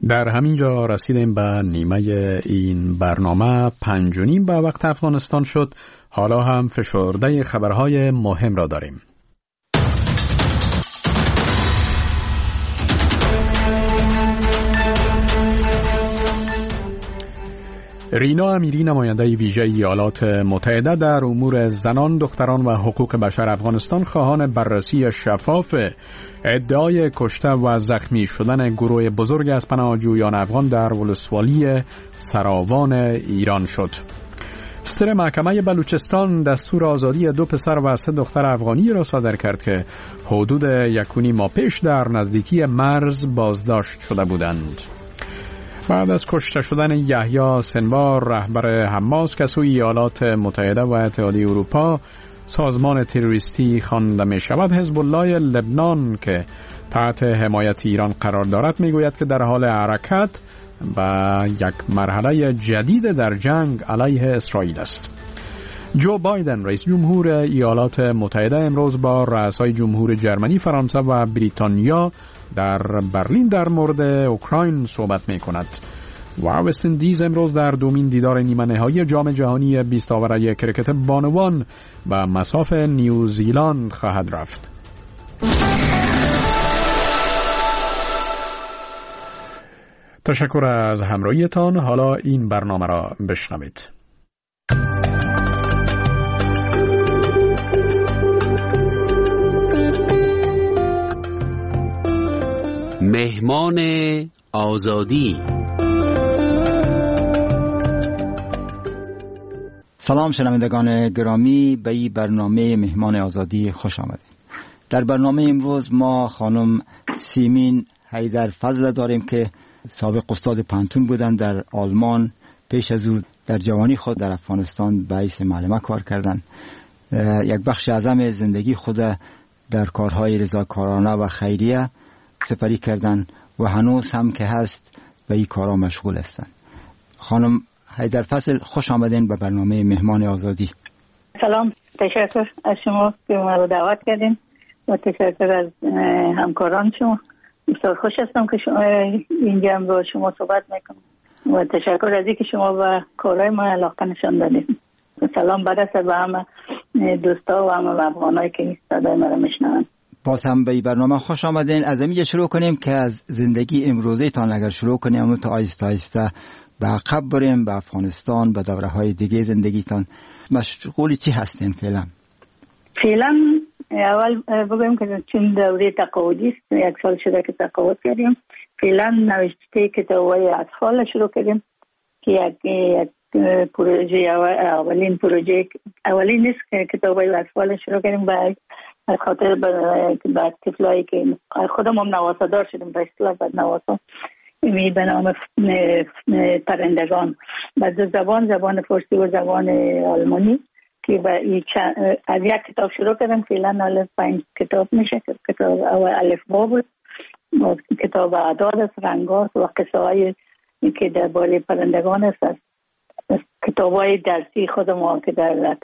در همین جا رسیدیم به نیمه این برنامه. 5:30 به وقت افغانستان شد. حالا هم فشرده خبرهای مهم را داریم. رینا امیری، نماینده ویژه ایالات متحده در امور زنان، دختران و حقوق بشر افغانستان، خواهان بررسی شفاف ادعای کشته و زخمی شدن گروه بزرگ از پناهجویان افغان در ولسوالی سراوان ایران شد. صدر محکمه بلوچستان دستور آزادی 2 پسر و 3 دختر افغانی را صادر کرد که حدود 1.5 ماه پیش در نزدیکی مرز بازداشت شده بودند. بعد از کشته شدن یحیی سنوار، رهبر حماس که سوی ایالات متحده و اتحادیه اروپا سازمان تروریستی خوانده می شود، حزب الله لبنان که تحت حمایت ایران قرار دارد میگوید که در حال حرکت و یک مرحله جدید در جنگ علیه اسرائیل است. جو بایدن رئیس جمهور ایالات متحده امروز با رؤسای جمهور جرمنی، فرانسه و بریتانیا در برلین در مورد اوکراین صحبت می کند. و وست اندیز امروز در دومین دیدار نیمه نهایی جام جهانی 20 آوره کرکت بانوان به مصاف نیوزیلند خواهد رفت. تشکر از همراهیتان. حالا این برنامه را بشنوید. مهمان آزادی. سلام شنوندگان گرامی، به این برنامه مهمان آزادی خوش آمدید. در برنامه امروز ما خانم سیمین حیدرفضل داریم که سابق استاد پانتون بودن در آلمان. پیش از او در جوانی خود در افغانستان به حیث معلمه کار کردند. یک بخش اعظم زندگی خود در کارهای رضاکارانه و خیریه سپری کردن و هنوز هم که هست به این کارا مشغول هستند. خانم حیدرفضل، خوش آمدین به برنامه مهمان آزادی. سلام، تشکر از شما که ما رو دعوت کردین و تشکر از همکاران شما. بسیار خوش هستم که شما اینجا با شما صحبت میکنم و تشکر از اینکه شما به کارهای ما علاقه نشان دادید. سلام برسه به همه دوستا و همه افغانایی که صدای ما رو میشنون. باز هم به این برنامه خوش آمدین. از اینجا شروع کنیم که از زندگی امروزی تان اگر شروع کنیم اما تا آهسته آهسته به عقب بریم به افغانستان، به دوره‌های دیگه زندگیتان. مشغول چی هستین فعلا؟ فعلا اول بگویم که چون دوره تقاعدی است، 1 سال شده که تقاعد کردیم. فعلا نوشته کتاب‌های اطفال شروع کردیم که یک پروژه اولین نیست که کتاب‌های اطفال شروع کردیم به خاطر به طفلایی که خودم هم نواسادار شدیم به اصطلاح بعد نواسا به نام پرندگان با 2 زبان فارسی و زبان آلمانی که از 1 کتاب شروع کردم. فعلا 5 کتاب میشه. کتاب اول الف با بود، کتاب اعداد است، رنگات و قصه های که درباره پرندگان است. کتاب های درسی خودم که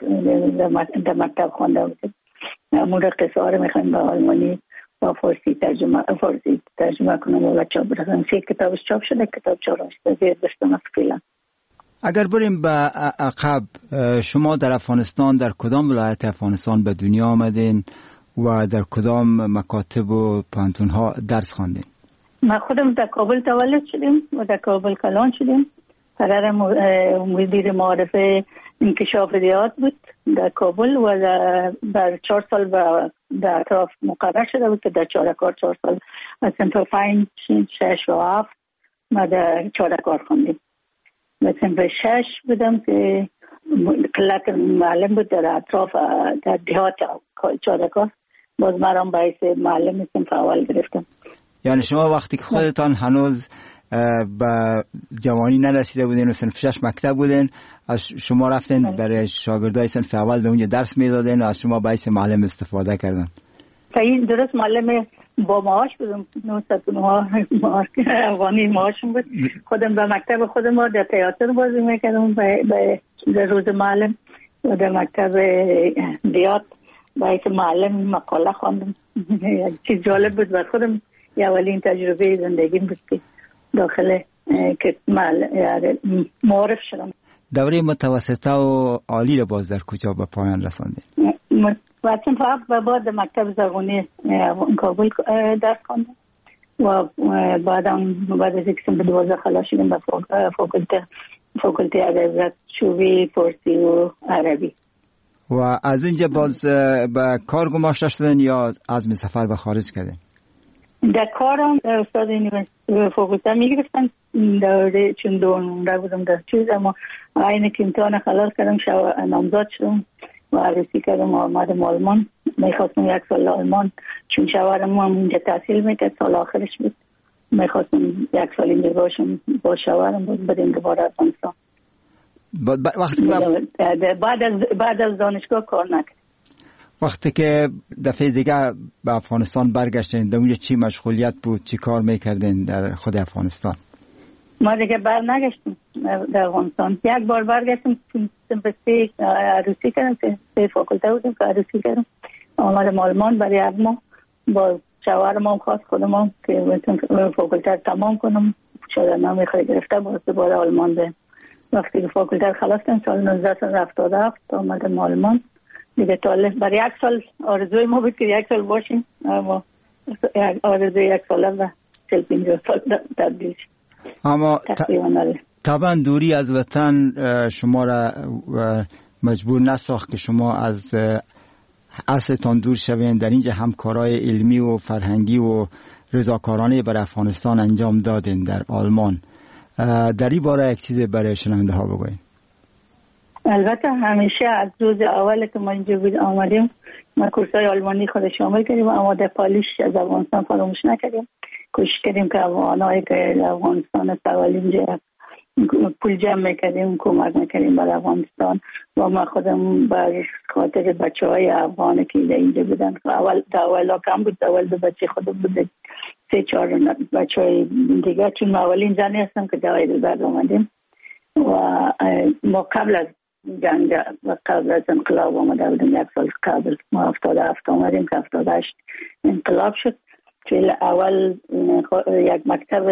در مکتب خوانده بودیم امور قصه ها رو میخوایم به آلمانی و فارسی ترجمه کنم و چاپ برسن. 3 کتابش چاپ شده، کتاب 4 زیر دستم است فعلا. اگر بریم به عقب، شما در افغانستان در کدام ولایت افغانستان به دنیا آمدین و در کدام مکاتب و پانتون ها درس خواندین؟ ما خودم در کابل تولد شدیم و در کابل کلان شدیم. پدر مدیر معارف انکشاف ریاض بود در کابل و در 4 سال در اطراف مقرر شده بود که در چارکار 4 سال از صنف 5 6 و 7 ما در چارکار خوندیم. و صنف 6 بودم که قلت معلم بود در اطراف در دهات چارکار، باز مرام باعث معلم صنف اول گرفتم. یعنی شما وقتی که خودتان هنوز به جوانی نرسیده بودین و صنف 6 مکتب بودین، از شما رفتین برای شاگردای صنف اول در اونجا درس میدادین و از شما باعث معلم استفاده کردن؟ این درست معلم با معاش بودم، 909 افغانی معاشم بود. خودم به مکتب خودم در تئاتر بازی میکردم به روز معلم و در مکتب دیات باعث معلم مقاله خواندم. چیز جالب بود بر خودم، اولین تجربه زندگیم بود که داخل که معرف شدم. دوره متوسطه و عالی رو باز در کجا به پایان رساندید؟ فقط بعد مکتب زبانی کابل درس خواندم و بعد از اینکه به 12 خلاص شدم به فاکولته ادبیات شعبه فارسی و عربی. و از اینجا باز به کار گماشته شدن یا عزم سفر به خارج کردین؟ در کارم استاد فاکولته میگرفتن چون دونده بودم در چیز، اما اینه که امتحان خلاص کردم نامزد شدم و عروسی کردم و آمدم آلمان. میخواستم 1 سال آلمان، چون شوهرم هم اینجا تحصیل میکرد، سال آخرش بود. میخواستم 1 سال اینجا باشم با شوهرم، بدیم دوباره افغانستان. بعد از دانشگاه کار نکرد. وقتی که دفعه دیگه به افغانستان برگشتین، در اونجا چی مشغولیت بود؟ چی کار میکردین در خود افغانستان؟ ما دیگه نگشتیم در افغانستان. 1 بار برگشتیم به 3 عروسی کردم، 3 فاکولته بودیم که عروسی کردم. آمدم آلمان برای 1 ماه با شوهرم هم خواست خودم که فاکولته تمام کنم. شاگردنامه خود گرفته باز دوباره آلمان بریم. وقتی که فاکولته خلاص کردم سال 1977 آمدم آلمان دیگه. برای 1 سال آرزوی ما بود که 1 سال باشیم، اما آرزوی 1 ساله و 40-50 سال تبدیل شد. اما طبعا دوری از وطن شما را مجبور نساخت که شما از اصلتان دور شوین. در اینجا هم کارهای علمی و فرهنگی و رضاکارانه بر افغانستان انجام دادین در آلمان. در این باره یک چیز برای شنونده ها بگوین. البته همیشه از روز اول که ما اینجا آمدیم ما کورسای آلمانی خود شامل کردیم، اما در پالیش از افغانستان فراموش نکردیم. کوشش کردیم که افغانایی که افغانستان سوالی اینجا پول جمع میکردیم، کمک میکردیم برای افغانستان. و ما خودم بر خاطر بچه های افغانی که اینجا بودن، اول کم بود، اول 2 بچه خودم بود، 3-4 بچه های دیگه، چون ما اولین زنی هستم که در هایدلبرگ آمدیم و ما قبل از جنگ و قبل از انقلاب آمده بودیم. 1 سال قبل ما 77 آمدیم که 78 انقلاب شد. که اول یک مکتب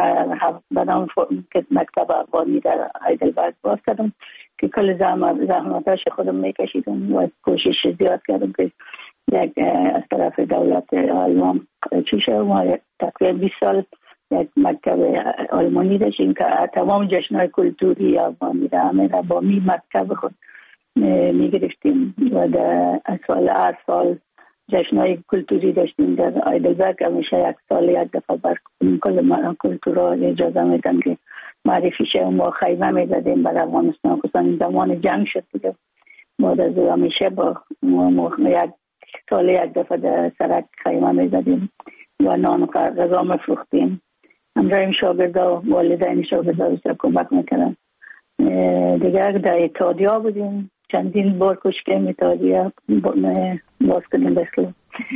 بدم که مکتب افغانی در هایدلبرگ باز کردم که کل زحمتاش خودم میکشیدم و کوشش زیاد کردم که یک از طرف دولت آلمان چی شد. ما تقریبا 20 سال یک مکتب آلمانی داشتیم که تمام جشن‌های کلتوری افغانی را همه را با مکتب خود میگرفتیم و در هر سال جشن‌های کلتوری داشتیم در هایدلبرگ. همیشه 1 سال 1 دفعه بر کل کلتورها اجازه میدن که معرفی شه. ما خیمه میزدیم برای افغانستان، خصوصا زمان جنگ شد دیگه. بعد از همیشه با 1 سال 1 دفعه در سرک خیمه میزدیم و نان و غذا میفروختیم. همراهیم شاگردا و والدین شاگردا بسیار کمک میکردن. دیگه در اتحادیه بودیم، چندین بار کوشش کردیم اتحادیه باز کنیم، بسیار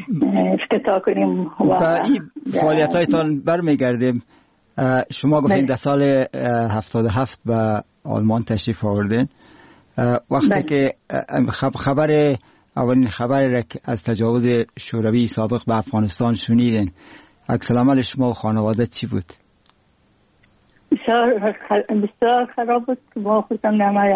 افتتاح کنیم. و این فعالیت‌هایتان برمیگردیم. شما گفتین در سال 77 به آلمان تشریف آوردین. وقتی که اولین خبر را از تجاوز شوروی سابق به افغانستان شنیدین، عکس العمل شما و خانواده چی بود؟ بسیار خراب بود. ما خودم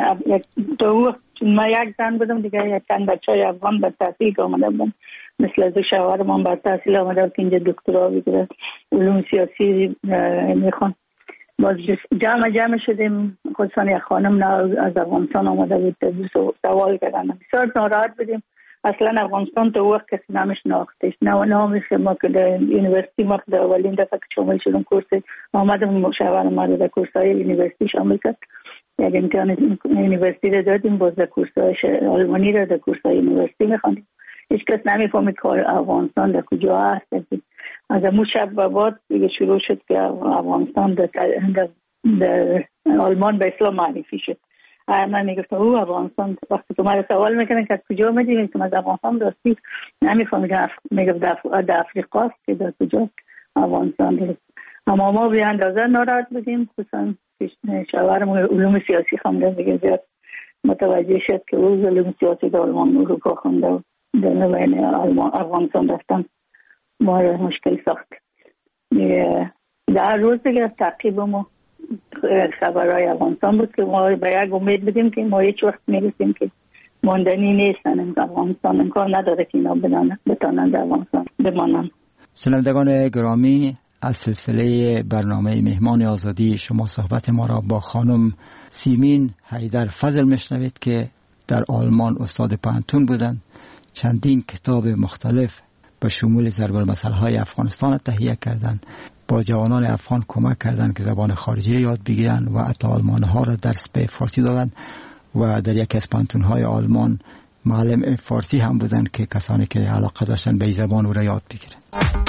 ما 1 زن بودم دیگه، چند بچه های افغان به تحصیل آمده بودن، مثل از شوهرم هم به تحصیل آمده بود که اینجا دکترا بگیره، علوم سیاسی میخوان. باز جمع شدیم، خصوصا یک خانم از افغانستان آمده بود، سوال کردن. بسیار ناراحت بودیم. اصلا افغانستان تو وقت کسی نمیشناختش، نامش ما که در یونیورسیتی ما در اولین دفعه که شامل شدم کورس آمدم، شوهرم ما در کورس‌های یونیورسیتی شامل کرد. یک امتحان یونیورسیتی رو دادیم، باز در کورس‌های آلمانی رو در کورس‌های یونیورسیتی می‌خوندیم. هیچ کس نمی‌فهمید که افغانستان در کجا هست. از اون شب به بعد دیگه شروع شد که افغانستان در آلمان به اسلام معرفی شد. من میگفتم او افغانستان، وقتی که من سوال میکنن که از کجا میدونید که از افغانستان راستی نمیفهمیدم، میگفت در افریقاست که در کجا افغانستان دارد. اما ما به اندازه ناراحت بودیم، خصوصا شوهرم علوم سیاسی خونده دیگه زیاد متوجه شد که او علوم سیاسی در آلمان اروپا خونده و در نوین افغانستان رفتن ما مشکل ساخت. در روز دیگه تعقیب ما خبرهای افغانستان بود که ما به یک امید بدیم که ما هیچ وقت میرسیم که ماندنی نیستن افغانستان، امکان نداره که اینا بتانن در افغانستان بمانن. شنوندگان گرامی، از سلسله برنامه مهمان آزادی شما صحبت ما را با خانم سیمین حیدر فضل میشنوید که در آلمان استاد پانتون بودند. چندین کتاب مختلف به شمول ضرب المثل های افغانستان تهیه کردند، با جوانان افغان کمک کردند که زبان خارجی را یاد بگیرند و حتی آلمان ها را درس به فارسی دادند و در یکی از پانتون های آلمان معلم فارسی هم بودند که کسانی که علاقه داشتن به زبان او را یاد بگیرند.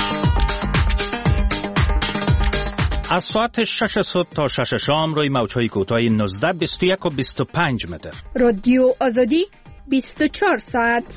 از ساعت 6 صبح تا 6 شام روی موج‌های کوتاه 19 21 و 25 متر. رادیو آزادی 24 ساعت.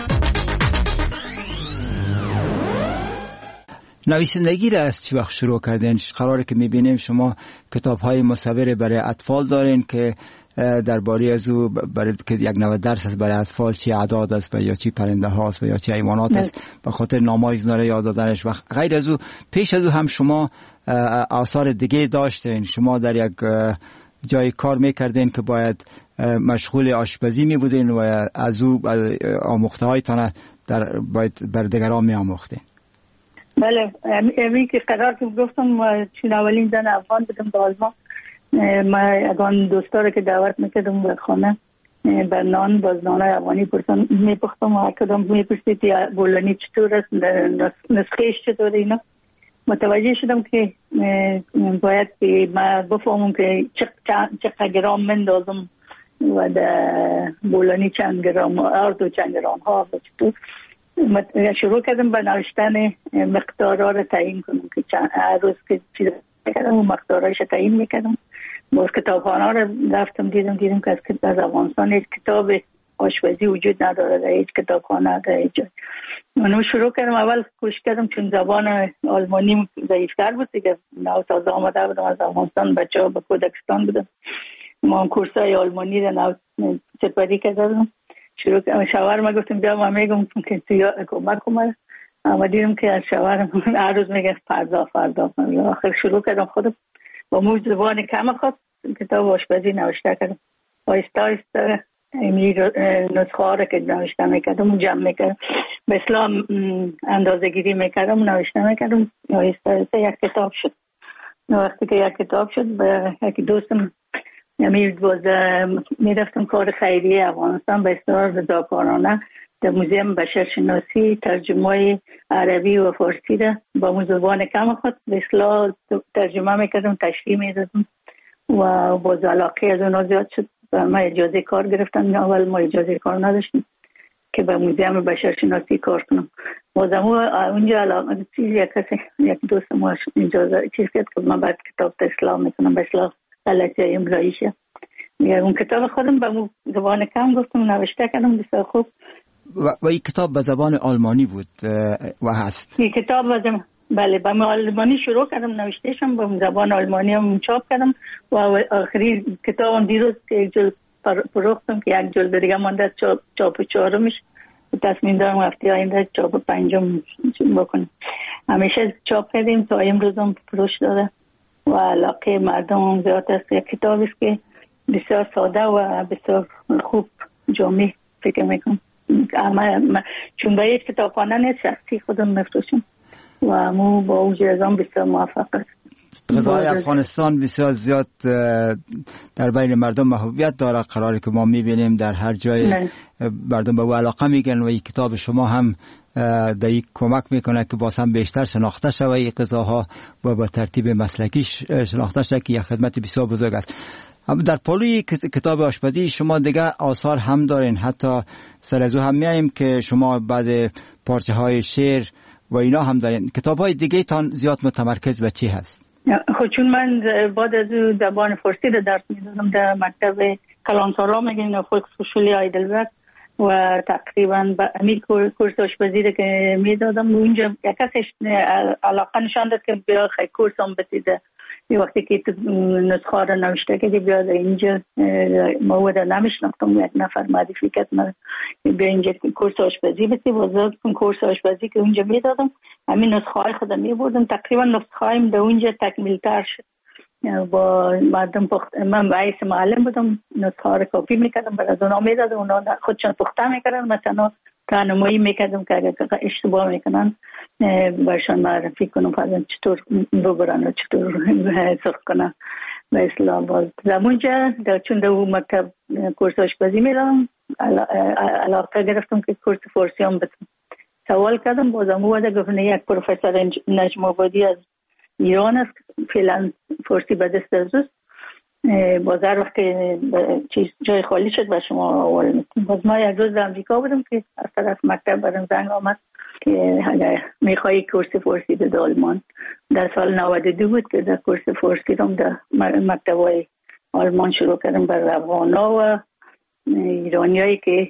نویسندگی را از چه وقت شروع کردین؟ قراره که میبینیم شما کتاب‌های مصور برای اطفال دارین که درباره از او برای که یک نوع درس است برای اطفال، چی اعداد است یا چی پرنده هاست یا چی حیوانات است، به خاطر نام‌های اینا را یاد دادنش. و غیر از او پیش از او هم شما آثار دیگه داشتین. شما در یک جای کار میکردین که باید مشغول آشپزی می بودین و از او آموخته هایتان باید بر دیگران می آموختین. بله، امی که قرار که گفتم چون اولین زن افغان بودم به آلمان، ما اگان دوستا که دعوت میکردم به خانه بر نان باز نانای افغانی پرسان میپختم و هر کدام میپرسید بولانی چطور است، نسخهش چطور. اینا متوجه شدم که باید که ما بفهمم که چقدر گرام مندازم و در بولانی چند گرام ارد و چند گرام ها و چطور. شروع کردم به نوشتن مقدارها را تعیین کنم که هر روز که چیز کردم و مقدارهایش تعیین میکردم. باز کتابخانه را رفتم دیدم که از افغانستان هیچ کتاب آشپزی وجود نداره در هیچ کتابخانه در هیچ جای. منو شروع کردم، اول کوشش کردم چون زبان آلمانی ضعیفتر بود دیگه، نو تازه آمده بودم از افغانستان، بچه‌ها به کودکستان بودم، ما کورسای آلمانی را نو سپری کردم. شروع کردم شوهرم گفتم بیا ما میگم که تو کمک کنم، اما دیدم که از شوهرم هر روز میگه فردا آخر شروع کردم خودم با مو زبان کم خود کتاب آشپزی نوشته کردم. آهسته آهسته نسخه ها را که نوشته میکردم جمع میکردم، به اسلام اندازه گیری میکردم نوشته میکردم. آهسته آهسته یک کتاب شد. وقتی که یک کتاب شد به یک دوستم میرفتم کار خیریه افغانستان به اصطلاح رضاکارانه در موزیم بشرشناسی ترجمه عربی و فارسی را با زبان کم خود به اصطلاح ترجمه میکردم، تشریح میدادم و باز علاقه از اونها زیاد شد. ما اجازه کار گرفتن، اول ما اجازه کار نداشتیم که به موزیم بشرشناسی کار کنم. بازم اونجا علاقه یک دوست ما اجازه چیز کرد که من بعد کتاب اسلام میکنم به اصطلاح غلطی املاییشه. اون کتاب خودم به زبان کم گفتم نوشته کردم بسیار خوب. و این کتاب به زبان آلمانی بود و هست؟ این کتاب بله به آلمانی شروع کردم نوشتهشم، به زبان آلمانی هم چاپ کردم و آخری کتابم دیروز که یک جلد فروختم که یک جلد دیگه مانده چاپ چهارمش، تصمیم دارم هفته آینده چاپ پنجم بکنم. همیشه چاپ کردیم تا امروز هم فروش داره و علاقه مردم هم زیاد است. یک کتاب است که بسیار ساده و بسیار خوب جامع فکر میکنم. چون به یک کتابخانه نیست، شخصی خودم مفروشم و مو با اوج ازام بسیار موفق است. غذای افغانستان بسیار زیاد در بین مردم محبوبیت داره، قراره که ما میبینیم در هر جای مردم به او علاقه میگن و این کتاب شما هم در این کمک میکنه که باز هم بیشتر شناخته شوه این غذاها و با ترتیب مسلکی شناخته شوه که یک خدمت بسیار بزرگ است. در پالوی کتاب آشپزی شما دیگه آثار هم دارین، حتی سر از او هم میاییم که شما بعد پارچه های شعر و اینا هم دارین. کتاب های دیگه تان زیاد متمرکز به چی هست؟ خب چون من بعد از او زبان فارسی رو درس میدادم در مکتب کلانتارا میگن فولکسهوشولی هایدلبرگ و تقریبا به امیر کورس آشپزی رو که میدادم اونجا یک کسش علاقه نشان داد که بیا خیلی کورس هم بسیده یه وقتی که نسخه رو نوشته که بیاد اینجا مواد نمیشناختم، یک نفر معرفی کرد من بیا اینجا کورس آشپزی بسی بازار کورس آشپزی که اونجا میدادم، همین نسخه های خودم میبردم، تقریبا نسخه هایم در اونجا تکمیل تر شد. با مردم من باعث معلم بودم، نسخه ها رو کپی میکردم برای از اونا میدادم، اونا خودشان پخته میکردن، مثلا راهنمایی میکردم که اگر اشتباه میکنن برشان معرفی کنم فرضاً چطور ببرن و چطور سرخ کنن. به اصطلاح باز زمونجا چون در اون مکتب کورس آشپزی میرم علاقه گرفتم که کورس فارسی هم بتونم. سوال کردم بازم اومده گفتن یک پروفسور نجم آبادی از ایران است، فعلا فارسی به دست از بازار وقت چیز جای خالی شد و شما اول میتونم. باز ما یک روز در امریکا بودم که از طرف مکتب برم زنگ آمد که اگر میخوایی کورس فارسی به آلمان. در سال 92 بود که در کورس فارسی رو در مکتب های آلمان شروع کردم برای افغانا و ایرانی هایی که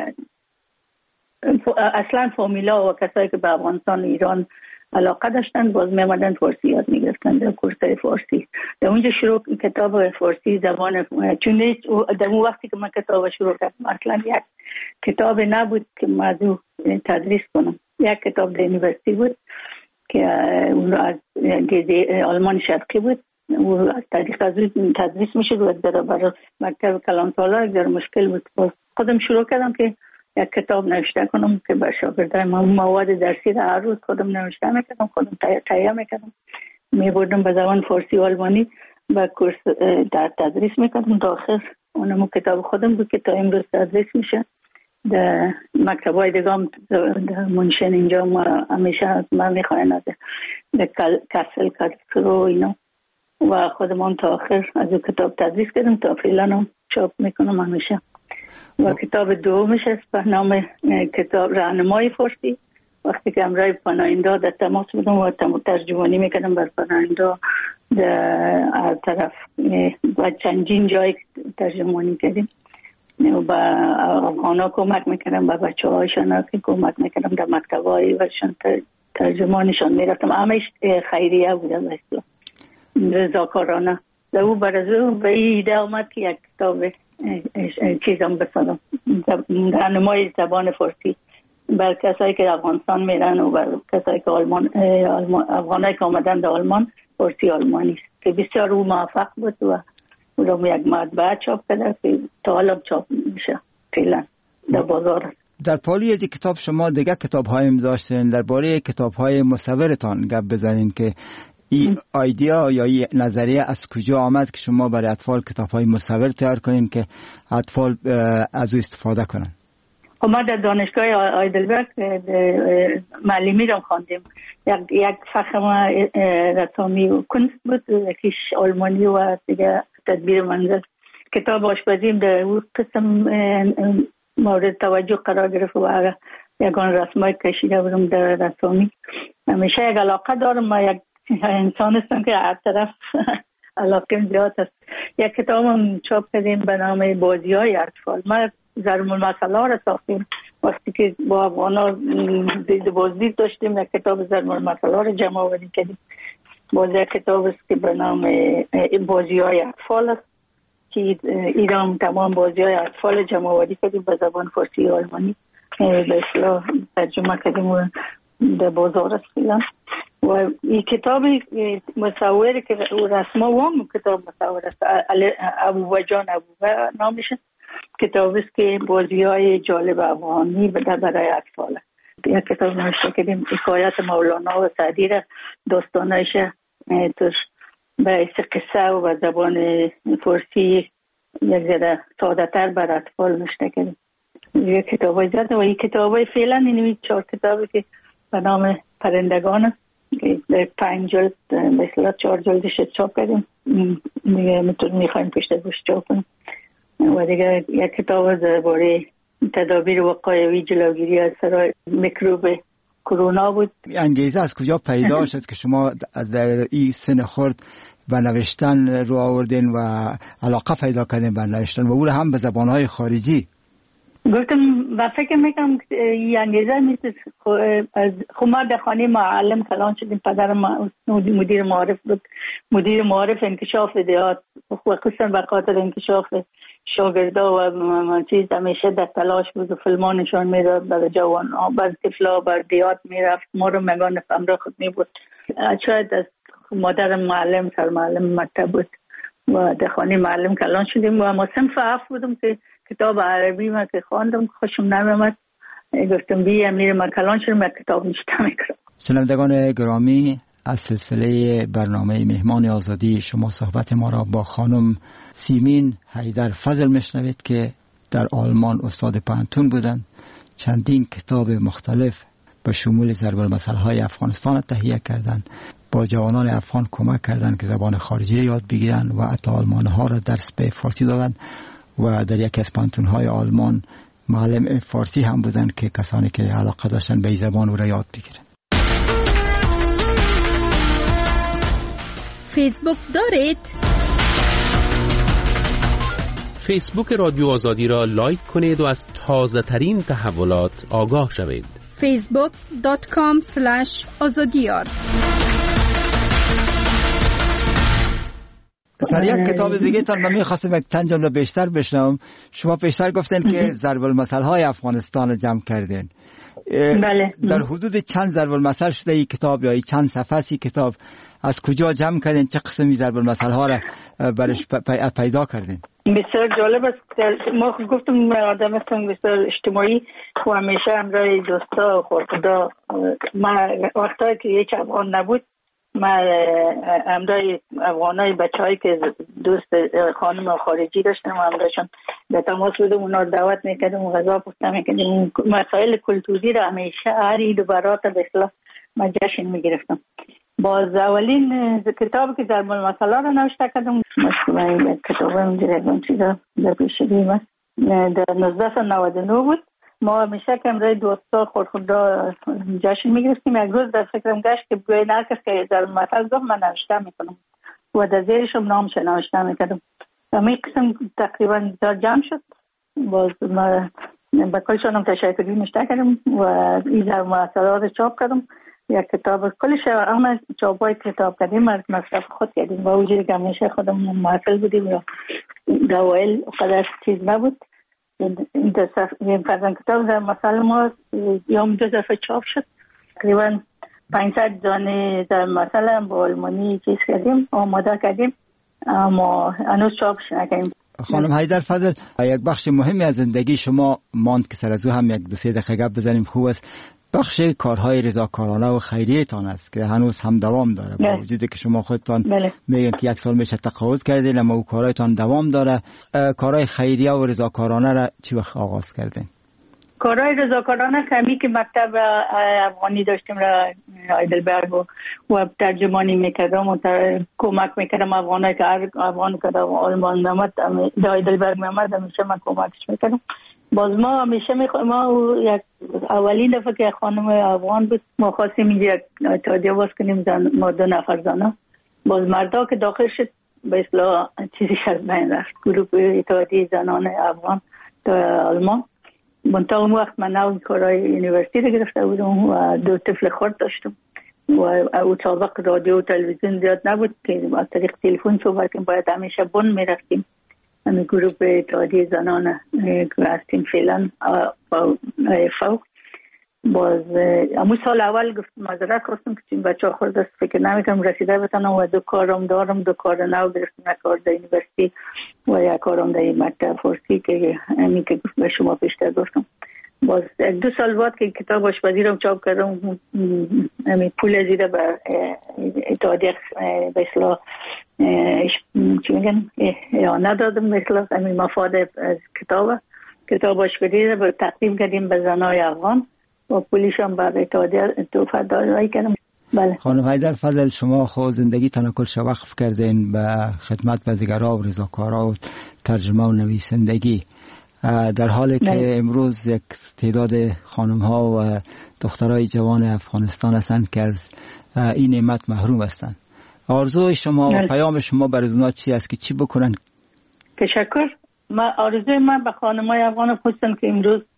اصلا فامیلا و کسایی که به افغانستان ایران علاقه داشتن باز میمدن فارسی یاد میگرفتن در کورس فارسی. در اونجا شروع کتاب فارسی زبان، چون در اون وقتی که من کتاب شروع کردم اصلا یک کتاب نبود که موضوع تدریس کنم. یک کتاب در یونیورسیتی بود که اون از آلمان شرقی بود، او از طریق از اون تدریس میشد و برای مکتب کلان سالار در مشکل بود. باز خودم شروع کردم که یک کتاب نوشته کنم که بر شاگردای من مواد درسی را هر روز خودم نوشته میکردم، خودم تهیه میکردم، میبردم به زبان فارسی و آلمانی و کورس در تدریس میکردم. تا آخر اونم کتاب خودم بود که تا امروز تدریس میشه در مکتبای دیگه. در منشن اینجا ما همیشه من میخواین از کسل کارکرو اینا و خودم تا آخر از اون کتاب تدریس کردم تا فعلا هم چاپ میکنم همیشه. و کتاب دومش است به نام کتاب راهنمای فارسی. وقتی که امرای پناهنده در تماس بودم و ترجمانی میکردم بر پناهنده در طرف و چندین جای ترجمانی کردیم و با افغانا کمک میکردم، با بچه هایشان که کمک میکردم در مکتب های وشان ترجمانشان میرفتم. همش خیریه بودم اصلا رضاکارانه. در او برزو به ایده آمد که یک کتاب چیزم بسازم، راهنمای زبان فارسی بر کسایی که افغانستان میرن و بر کسایی که افغانایی که آمدن در آلمان فارسی آلمانی است که بسیار او موفق بود و او رو یک مطبعه چاپ کرده که تا حالا چاپ میشه فعلا در بازار است. در پالی از کتاب شما دیگه کتاب هایم داشتین، درباره کتاب های مصورتان گپ بزنین که این ایده یا این نظریه از کجا آمد که شما برای اطفال کتاب‌های مصور تیار کنین که اطفال از او استفاده کنن؟ ما در دانشگاه هایدلبرگ معلمی رو خواندیم. یک فخر رسامی و کنست بود، یکیش آلمانی و دیگه تدبیر منزل. کتاب آشپزیم در اون قسم مورد توجه قرار گرفت و یکان رسمای کشیده بودم در رسامی. همیشه یک علاقه دارم، ما یک انسان هستم که هر طرف علاقه زیاد است. یک کتاب هم چاپ کردیم به نام بازی های اطفال. ما ضرب المثل ها را ساختیم وقتی که با افغانا بازدید داشتیم. یک کتاب ضرب المثل ها را جمع آوری کردیم. یک کتاب است که به نام بازی های اطفال است که ایران تمام بازی های اطفال جمع آوری کردیم به زبان فارسی و آلمانی به اصطلاح ترجمه کردیم و در بازار است فعلا. و این کتاب مصور که رسما وام کتاب مصور است، ابوبا جان ابوبا نامش. کتاب است که بازی های جالب افغانی برای اطفال. یک کتاب نوشته کردیم حکایت مولانا و سعدی را داستانایش توش به قصه و زبان فارسی یک ذره ساده تر بر اطفال نوشته کردیم. یک کتاب های زیاده و این کتاب های فعلا این 4 کتابی که به نام پرندگان است که 5 جلد مثلا 4 جلدش چاپ کردیم، میخوایم پشت روش چاپ کنیم. و دیگه یک کتاب درباره تدابیر وقایوی جلوگیری از سرای میکروب کرونا بود. انگیزه از کجا پیدا شد که شما در این سن خرد به نوشتن رو آوردین و علاقه پیدا کردین به نوشتن و او هم به زبانهای خارجی؟ گفتم و فکر میکنم این انگیزه نیست. خب ما در خانه معلم کلان شدیم. پدر مدیر معارف بود، مدیر معارف انکشاف دیات، خصوصا به خاطر انکشاف شاگردا و چیز همیشه در تلاش بود و فیلمان نشان میداد برای جوان ها، برای طفلا، برای دیات میرفت. ما رو مگان همراه خود می بود. شاید از مادر معلم سر معلم مکتب بود و در خانه معلم کلان شدیم و ما صنف 7 بودم که کتاب عربی ما که خواندم خوشم نمیامد، گفتم بیام میرم کلان شدم یک کتاب نشته میکنم. شنوندگان گرامی، از سلسله برنامه مهمان آزادی شما صحبت ما را با خانم سیمین حیدر فضل میشنوید که در آلمان استاد پانتون بودند. چندین کتاب مختلف به شمول ضرب المثل‌های افغانستان تهیه کردند. با جوانان افغان کمک کردند که زبان خارجی را یاد بگیرند و حتی آلمان‌ها را درس به فارسی دادند و در یکی از پانتون‌های آلمان معلم فارسی هم بودند که کسانی که علاقه داشتن به زبان او را یاد بگیرند. فیسبوک دارید؟ فیسبوک رادیو آزادی را لایک کنید و از تازه ترین تحولات آگاه شوید. facebook.com/azadiyar. سر یک کتاب دیگه تان من می‌خواستم یک چند جمله بیشتر بشنوم. شما پیشتر گفتن که ضرب المثل‌های افغانستان رو جمع کردین. بله. در حدود چند ضرب المثل شده این کتاب یا چند صفحه ای کتاب؟ از کجا جمع کردین؟ چه قسمی ضرب المثل‌ها را برش پیدا کردین؟ بسیار جالب است. ما گفتم آدم هستم بسیار اجتماعی و همیشه همراه دوستا و خدا. ما وقتی که یک افغان نبود، ما همراه افغانای بچه‌هایی که دوست خانم خارجی داشتم و همراهشون در تماس بودم، اونا دعوت میکردم و غذا پخته میکردم. مسائل کلتوری را همیشه هر عید و برات به اصطلاح ما جشن میگرفتم. باز اولین کتابی که ضرب المثل را نوشته کردم، مثلا کتابم دیگه چیزا در پیشگی ما در 1999 بود. ما همیشه که امروز دوستا خودخودا جشن میگرفتیم. یک روز در فکرم گشت که بیای نرکس که ضرب المثل گفت من نوشته میکنم و در زیرشم نامش نوشته میکردم. همین قسم تقریبا جمع شد. باز ما با کلشانم تشکری نوشته کردم و این ضرب المثل را چاپ کردم. یک کتاب کلش همه چاپای کتاب کردیم از مصرف خود کردیم و وجود که همیشه خودم محصل بودیم و دوائل قدر چیز نبود. این فرزن کتاب در مثال ما یوم 2 دفعه چاپ شد. تقریبا 500 دانه در مثال با آلمانی چیز کردیم، آماده کردیم، اما هنوز چاپش نکردیم. خانم حیدر فضل، یک بخش مهمی از زندگی شما ماند که سر از او هم یک 2-3 دقیقه گپ بزنیم. خوب است. بخش کارهای رضاکارانه و خیریه تان است که هنوز هم دوام داره. با وجودی که شما خودتان میگن که 1 سال میشه تقاعد کردین، اما او کارهایتان دوام داره. کارهای خیریه و رضاکارانه را چی وقت آغاز کردین؟ کارهای رضاکارانه کمی که مکتب افغانی داشتیم را هایدلبرگ و ترجمانی میکردم و کمک میکردم افغانایی که افغان کردم و آلمان نمد هایدلبرگ نمد همیشه من کمکش میکردم. باز ما همیشه ما یک اولین دفعه که خانم افغان بود ما خواستیم اینجا اتحادیه باز کنیم، ما 2 نفر زنه. باز مردا که داخل شد به اصطلاح چیزی از بین رفت. گروه اتحادیه زنان افغان در آلمان. منتها اون وقت من نو کارهای یونیورسیتی رو گرفته بودم و 2 طفل خرد داشتم و او سابق رادیو و تلویزیون زیاد نبود که از طریق تلفن صحبت کنیم. باید همیشه بن میرفتیم. همین گروه اتحادیه زنان که هستیم فعلا فوق. باز امو سال اول گفت معذرت خواستم که این بچه ها خورد است، فکر نمیکنم رسیده بتانم و 2 کارم دارم. 2 کار نو گرفتم، یک کار در یونیورسیتی و یک کارم در مکتب فارسی که همین که به شما پیشتر گفتم. باز 2 سال بعد که کتاب آشپزی رو چاپ کردم، همین پول زیده به اتحادیه به اصطلاح چی میگن ندادم، به اصطلاح همین مفاد از کتاب آشپزی رو تقدیم کردیم به زنای افغان و پولیش هم بر اتحادیه توفیق دادن کردم. بله. خانم حیدر فضل، شما خود زندگی تان کلش وقف کردین به خدمت به دیگرها و رضاکارها و ترجمه و نویسندگی، در حالی که امروز یک تعداد خانم ها و دخترای جوان افغانستان هستند که از این نعمت محروم هستند. آرزوی شما و پیام شما برای اونها چی است که چی بکنن؟ تشکر. آرزوی من به خانم‌های افغان خصوصا که امروز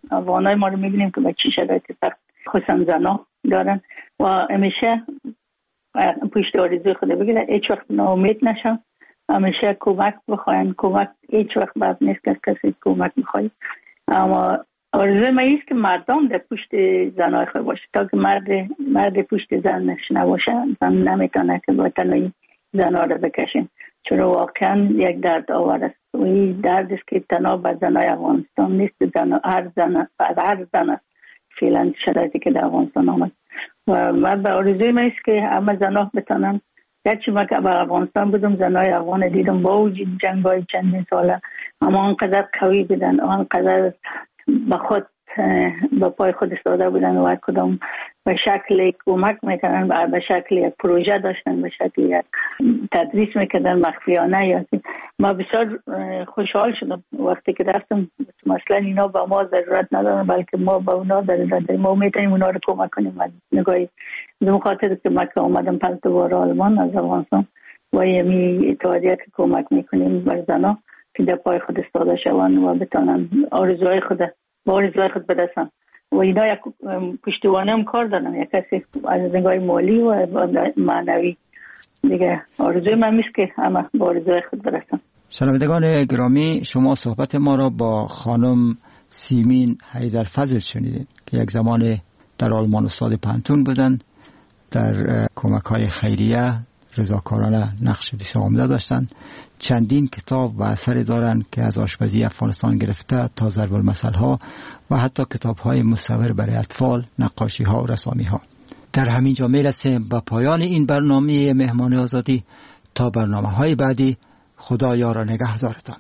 افغانای ما رو میبینیم که به چه شرایطی سخت خصوصا زنا دارن و همیشه پشت آرزوی خود بگیرن، هیچ وقت ناامید نشن، همیشه کمک بخواین. کمک هیچ وقت بد نیست که کسی کمک بخواید، اما آرزوی من ایست که مردم در پشت زنای خود باشه، تا که مرد پشت زنش نباشه زن نمیتونه که با تنهایی زنها رو بکشین، چون واقعا یک درد آور است و این درد است که تنها به زنای افغانستان نیست، هر زن فعلا شرایطی که در افغانستان آمد و من به آرزوی من ایست که همه زنها بتونن. گرچه من که به افغانستان بودم زنای افغان دیدم با وجود جنگ‌های چندین ساله اما آنقدر قوی بودن، آنقدر به خود با پای خود ایستاده بودن و کدام به شکل کمک میکنن، به شکل یک پروژه داشتن، به شکل یک تدریس میکردن مخفیانه. یا ما بسیار خوشحال شدم وقتی که رفتم، مثلا اینا با ما ضرورت ندارن بلکه ما با اونا ضرورت داریم، ما میتونیم اونا رو کمک کنیم. نگاهی به خاطر که ما که آمدم 5 بار آلمان از افغانستان و یمی اتحادیه که کمک میکنیم بر زنا که در پای خود ایستاده شوند و بتونن آرزوهای خود برسن و اینا یک پشتوانه هم کار دارن، یک کسی از نگاه مالی و معنوی دیگه. آرزوی من میست که همه با آرزوهای خود برسن. شنوندگان گرامی، شما صحبت ما را با خانم سیمین حیدرفضل شنیدید که یک زمان در آلمان استاد پانتون بودن، در کمک‌های خیریه رضاکارانه نقش بسیار عمده داشتن. چندین کتاب و اثر دارند که از آشپزی افغانستان گرفته تا ضرب المثل‌ها و حتی کتاب‌های مصور برای اطفال، نقاشی‌ها و رسامی‌ها. در همین جا میرسیم به پایان این برنامه مهمان آزادی. تا برنامه‌های بعدی، خدا یار و نگهدارتان.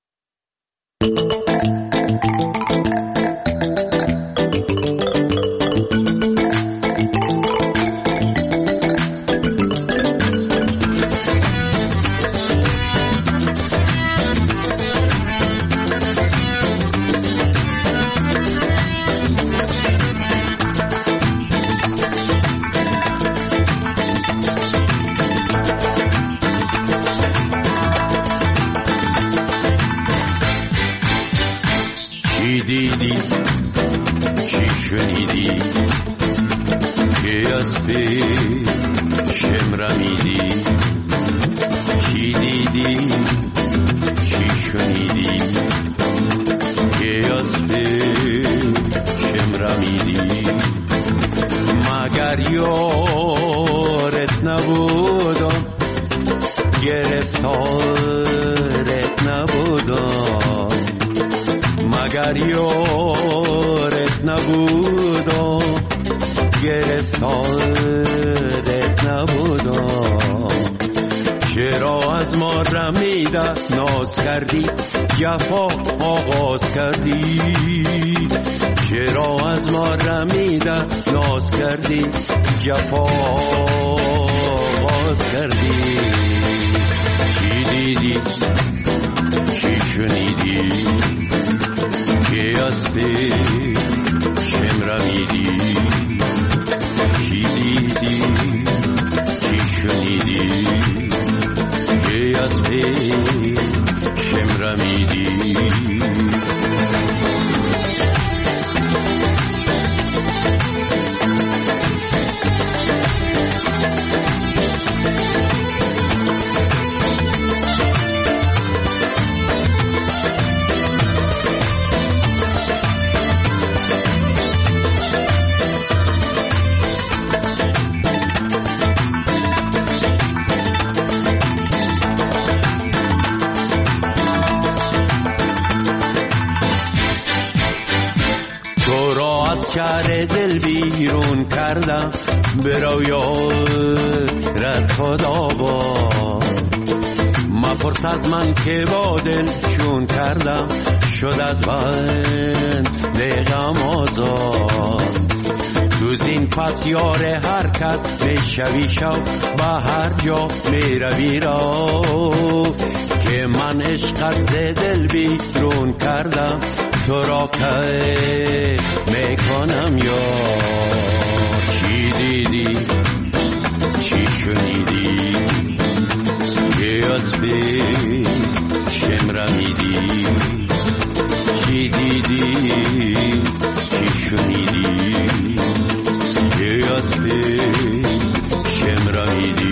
دیدی چی شنیدی که از پیشم رمیدی؟ چی دیدی چی شنیدی که از پیشم رمیدی؟ مگر یارت نبودم، گرفتارت نبودم، مگر یارت نبودم، گرفتارت نبودم. چرا از ما رمیده ناز کردی، جفا آغاز کردی؟ چرا از ما رمیده ناز کردی، جفا آغاز کردی؟ چی دیدی چی شنیدی که از پیشم رمیدی؟ چی دیدی چی شنیدی که از پیشم رمیدی؟ شهر دل بیرون کردم، برو یارت خدا با مپرس از من که با دل چون کردم، شد از بند غم آزاد. تو زین پس یار هر کس میشوی شو، به هر جا میروی را که من عشقت ز دل بیرون کردم، تو را که میکنم یار. چی دیدی چی شنیدی که از پیشم رمیدی؟ چی دیدی از پیشم رمیدی